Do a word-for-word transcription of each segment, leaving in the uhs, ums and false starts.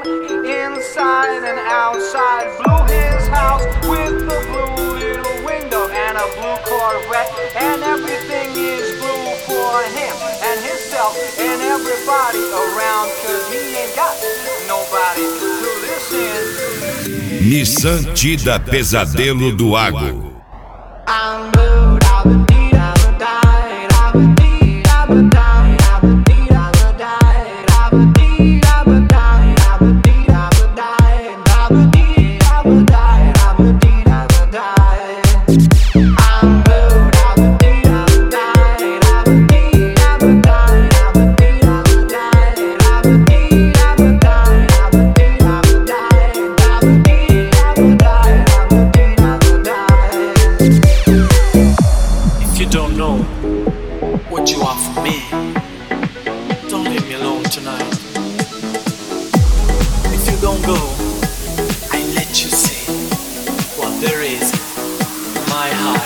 inside and outside. Blew his house with a blue little window and a blue Corvette, and everything is blue for him and himself and everybody around, cause he ain't got nobody to listen. Nissan Tida Pesadelo do Agro. I'm blue, I've been deed, I've been died, I've been deed, I've been died, I've been deed, I've been died, I've been deed, I've been died, I've been deed, I've been died, I've been deed, I've been died, I've been deed, I've been died. I'm blue, I've been deed, I've been died, I've been deed, I've been died, I've been deed, I've been died, I've been deed, I've been died, I've been deed, I've been died, I've been deed, I've been died, I've been deed, I've been died. If you don't know what you are for me, don't leave me alone tonight. If you don't go, I let you see what there is in my heart.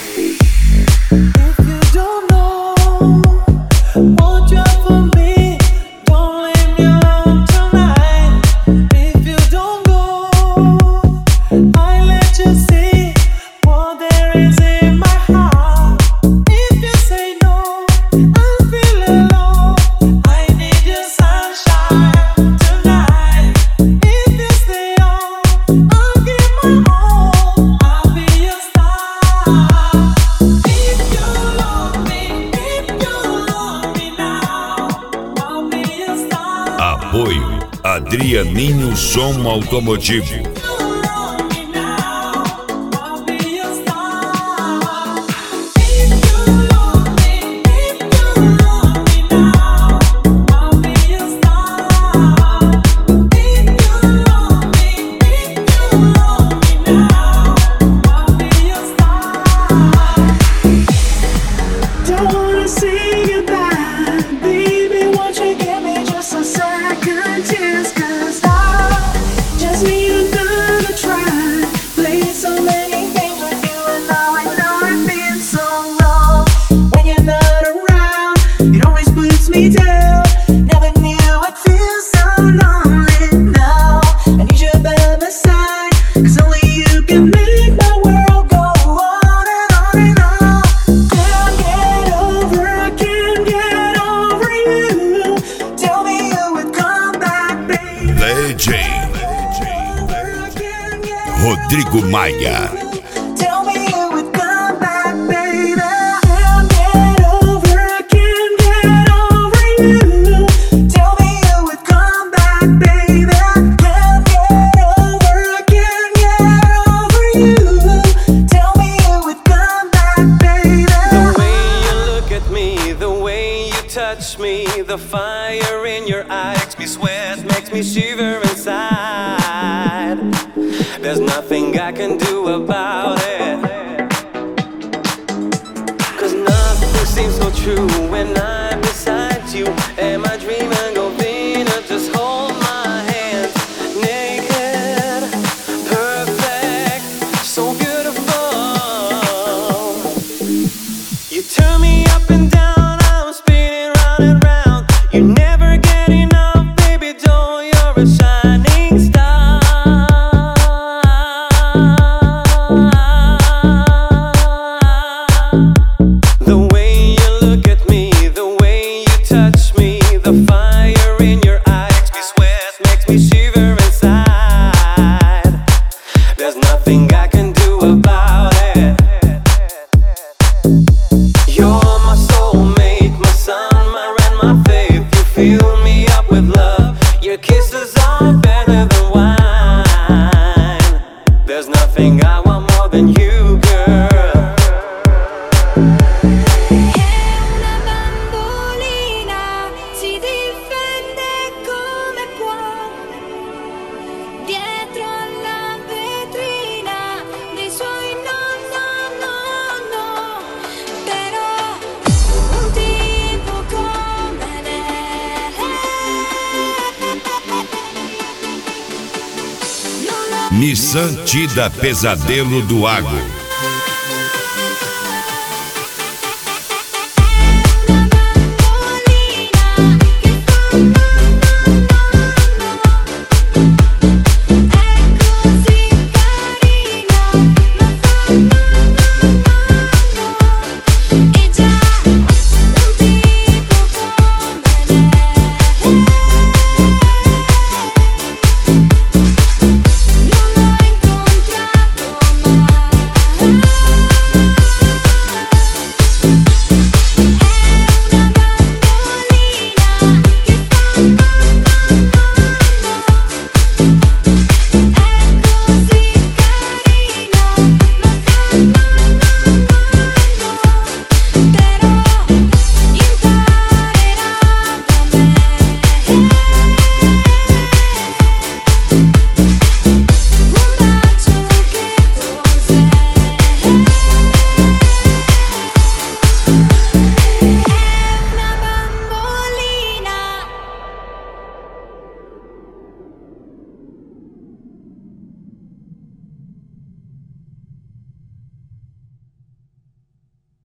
If you don't know what you are for me, don't leave me alone tonight. If you don't go, I let you see what there is in my heart. If you say no, I feel alone. I need your sunshine tonight. If you stay on, I'll give my all. I'll be your star. If you love me, if you love me now, I'll be your star. Apoio Adrianinho Som Automotivo. If you love me now, I'll be your star. If you love me, if you love me now, I'll be your star. If you love me, if you love me now, I'll be your star. Don't wanna see you die, baby. Won't you give me just a second chance? 'Cause I just need another try. Played so many games with you, and now I know it's been so long. When you're not around, it always puts me down. Never knew I'd feel so lonely now. I need you by my side, 'cause only you can make my world go on and on and on. Can't get over, I can't get over you. Tell me you would come back, baby. Legend Rodrigo Maia. Tell me you would come back, baby. Can't get over, I can't get over you. Tell me you would come back, baby. Can't get over, I can't get over you. Tell me you would come back, baby. The way you look at me, the way you touch me, the fire in your eyes makes me sweat, makes me shiver inside. There's nothing I can do about it, 'cause nothing seems so true when I'm beside you. Am I dreaming of Venus? Just hold my hand. Naked, perfect, so beautiful. You turn me up and down, I'm spinning round and round. You never get enough, baby doll, you're a shining star. The way you look at me, the way you touch me, the fire in your eyes makes me sweat, makes me shiver inside. There's nothing I can do about it. You're my soulmate, my sun, my rain, my faith. You fill me up with love. Your kisses are better than wine. There's nothing I want more than you, girl. È una bambolina, si difende come può, dietro alla vetrina dei suoi no, no, no, no. Però un tipo come lei non lo Nissan Tida Pesadelo do Agro.